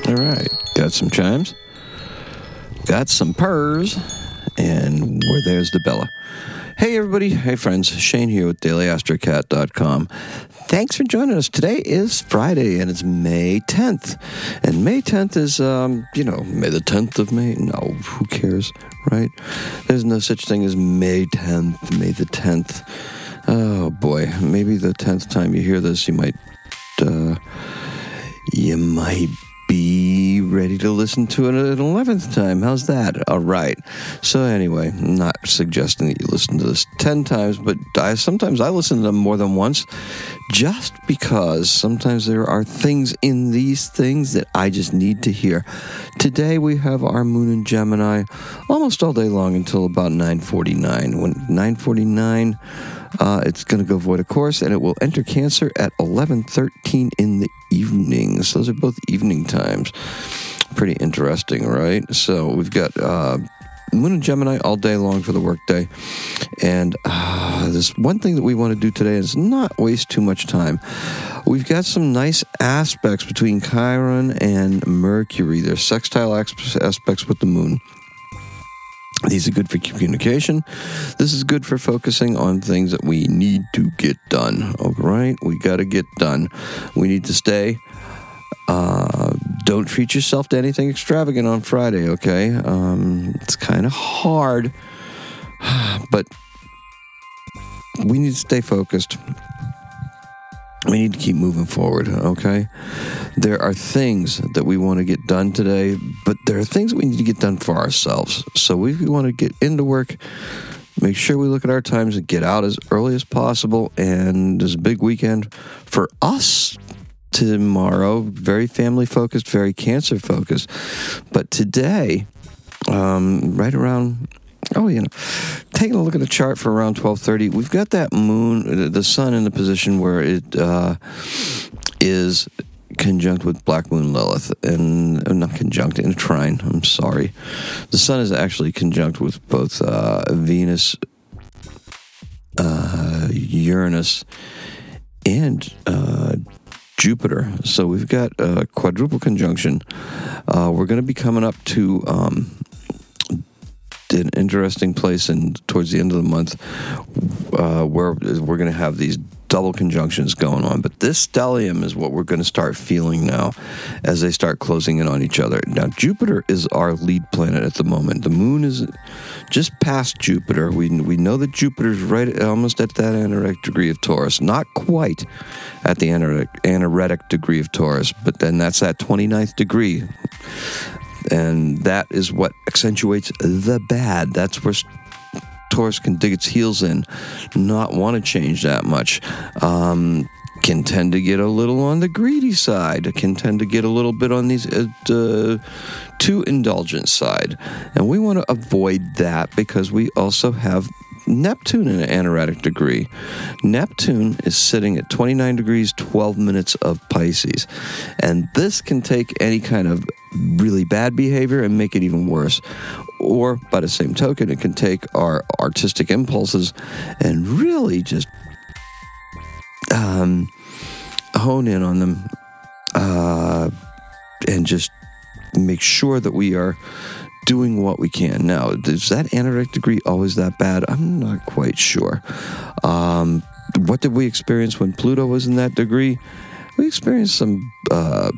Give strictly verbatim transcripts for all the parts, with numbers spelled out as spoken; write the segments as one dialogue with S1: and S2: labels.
S1: All right. Got some chimes. Got some purrs. And where there's the Bella. Hey, everybody. Hey, friends. Shane here with daily astrocat dot com. Thanks for joining us. Today is Friday, and it's May tenth. And May tenth is, um, you know, May the tenth of May. No, who cares, right? There's no such thing as May tenth, May the tenth. Oh, boy. Maybe the tenth time you hear this, you might, uh, you might be ready to listen to it an eleventh time. How's that? All right. So anyway, I'm not suggesting that you listen to this ten times, but I, sometimes I listen to them more than once just because sometimes there are things in these things that I just need to hear. Today we have our moon in Gemini almost all day long until about nine forty-nine. When nine forty-nine, uh, it's going to go void of course, and it will enter Cancer at eleven thirteen in the evenings. Those are both evening times. Pretty interesting, right? So we've got uh, Moon in Gemini all day long for the workday. And uh, there's one thing that we want to do today is not waste too much time. We've got some nice aspects between Chiron and Mercury. There's sextile aspects with the moon. These are good for communication. This is good for focusing on things that we need to get done. All right? We got to get done. We need to stay. Uh, don't treat yourself to anything extravagant on Friday, okay? Um, it's kind of hard, but we need to stay focused. We need to keep moving forward, okay? There are things that we want to get done today, but there are things we need to get done for ourselves. So we want to get into work, make sure we look at our times and get out as early as possible. And there's a big weekend for us tomorrow, very family-focused, very Cancer-focused. But today, um, right around... Oh, you know, taking a look at the chart for around twelve thirty, we've got that moon, the sun in the position where it uh, is conjunct with Black Moon Lilith, and uh, not conjunct, in a trine, I'm sorry. The sun is actually conjunct with both uh, Venus, uh, Uranus, and uh, Jupiter. So we've got a quadruple conjunction. Uh, we're going to be coming up to... Um, an interesting place and towards the end of the month uh, where we're going to have these double conjunctions going on. But this stellium is what we're going to start feeling now as they start closing in on each other. Now, Jupiter is our lead planet at the moment. The moon is just past Jupiter. We we know that Jupiter's right almost at that anaretic degree of Taurus. Not quite at the anaretic, anaretic degree of Taurus, but then that's that twenty-ninth degree. And that is what accentuates the bad. That's where Taurus can dig its heels in, not want to change that much. Um, can tend to get a little on the greedy side. Can tend to get a little bit on these uh, uh, too indulgent side. And we want to avoid that because we also have Neptune in an anaretic degree. Neptune is sitting at twenty-nine degrees, twelve minutes of Pisces. And this can take any kind of really bad behavior and make it even worse. Or, by the same token, it can take our artistic impulses and really just um, hone in on them uh, and just make sure that we are doing what we can. Now, is that anaretic degree always that bad? I'm not quite sure. Um, what did we experience when Pluto was in that degree? We experienced some uh,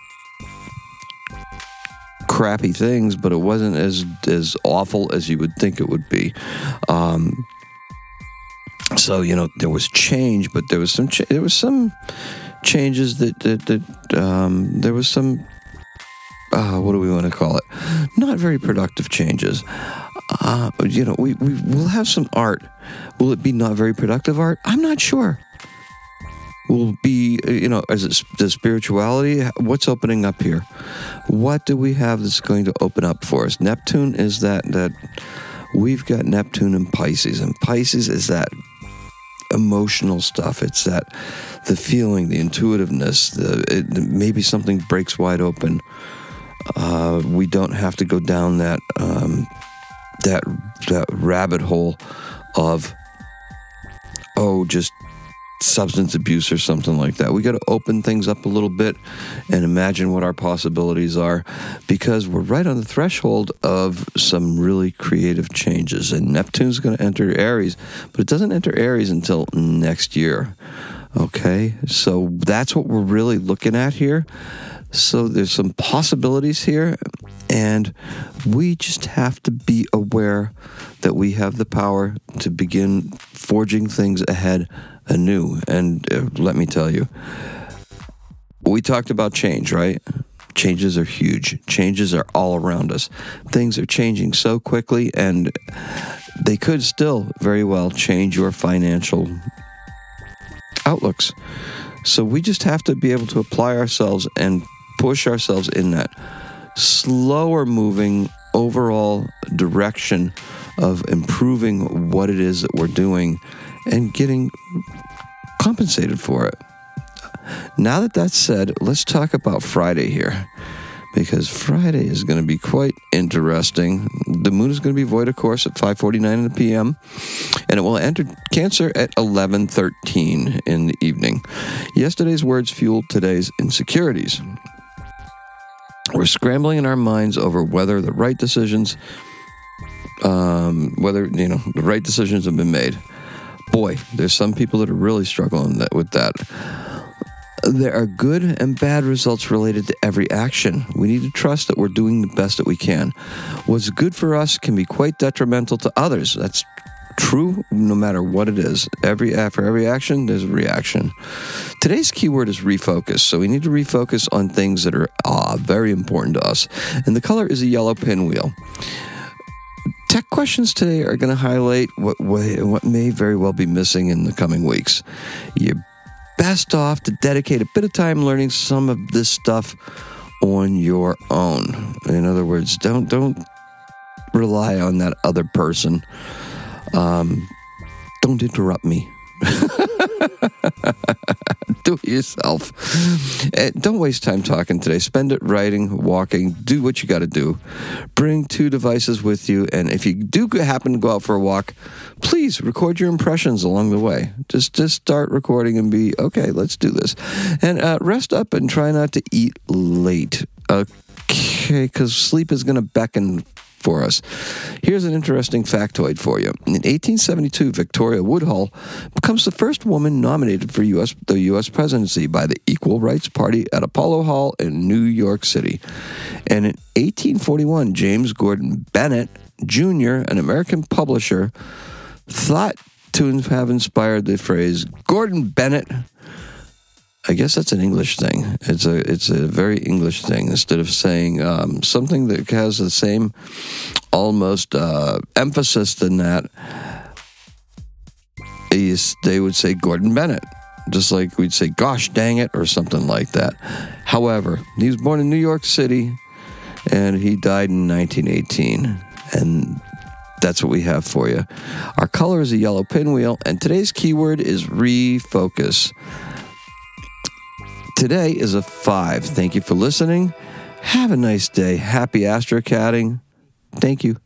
S1: crappy things, but it wasn't as as awful as you would think it would be. Um, so you know, there was change, but there was some ch- there was some changes that that, that um, there was some. Uh, what do we want to call it? Not very productive changes. Uh, you know, we, we will have some art. Will it be not very productive art? I'm not sure. Will it be, you know, is it the spirituality? What's opening up here? What do we have that's going to open up for us? Neptune is that, that we've got Neptune in Pisces, and Pisces is that emotional stuff. It's that, the feeling, the intuitiveness, the, it, maybe something breaks wide open. Uh, we don't have to go down that um, that that rabbit hole of oh, just substance abuse or something like that. We got to open things up a little bit and imagine what our possibilities are, because we're right on the threshold of some really creative changes. And Neptune's going to enter Aries, but it doesn't enter Aries until next year. Okay, so that's what we're really looking at here. So there's some possibilities here, and we just have to be aware that we have the power to begin forging things ahead anew. And uh, let me tell you, we talked about change, right? Changes are huge. Changes are all around us. Things are changing so quickly, and they could still very well change your financial outlooks. So we just have to be able to apply ourselves and push ourselves in that slower moving overall direction of improving what it is that we're doing and getting compensated for it. Now that that's said, let's talk about Friday here, because Friday is going to be quite interesting. The moon is going to be void, of course, at five forty-nine in the p m, and it will enter Cancer at eleven thirteen in the evening. Yesterday's words fueled today's insecurities. We're scrambling in our minds over whether the right decisions, um, whether, you know, the right decisions have been made. Boy, there's some people that are really struggling that, with that. There are good and bad results related to every action. We need to trust that we're doing the best that we can. What's good for us can be quite detrimental to others. That's true no matter what it is. Every For every action, there's a reaction. Today's keyword is refocus. So we need to refocus on things that are ah, very important to us. And the color is a yellow pinwheel. Tech questions today are going to highlight what, what may very well be missing in the coming weeks. You're best off to dedicate a bit of time learning some of this stuff on your own. In other words, don't don't rely on that other person. Um, don't interrupt me. Do it yourself. And don't waste time talking today. Spend it writing, walking. Do what you got to do. Bring two devices with you. And if you do happen to go out for a walk, please record your impressions along the way. Just just start recording and be, okay, let's do this. And uh, rest up and try not to eat late. Okay, because sleep is going to beckon for us. Here's an interesting factoid for you. In eighteen seventy-two, Victoria Woodhull becomes the first woman nominated for U S the U S presidency by the Equal Rights Party at Apollo Hall in New York City. And in eighteen forty-one, James Gordon Bennett Junior, an American publisher, thought to have inspired the phrase Gordon Bennett. I guess that's an English thing. It's a it's a very English thing. Instead of saying um, something that has the same almost uh, emphasis than that, is they would say Gordon Bennett, just like we'd say gosh dang it or something like that. However, he was born in New York City and he died in nineteen eighteen, and that's what we have for you. Our color is a yellow pinwheel, and today's keyword is refocus. Today is a five. Thank you for listening. Have a nice day. Happy astrocatting. Thank you.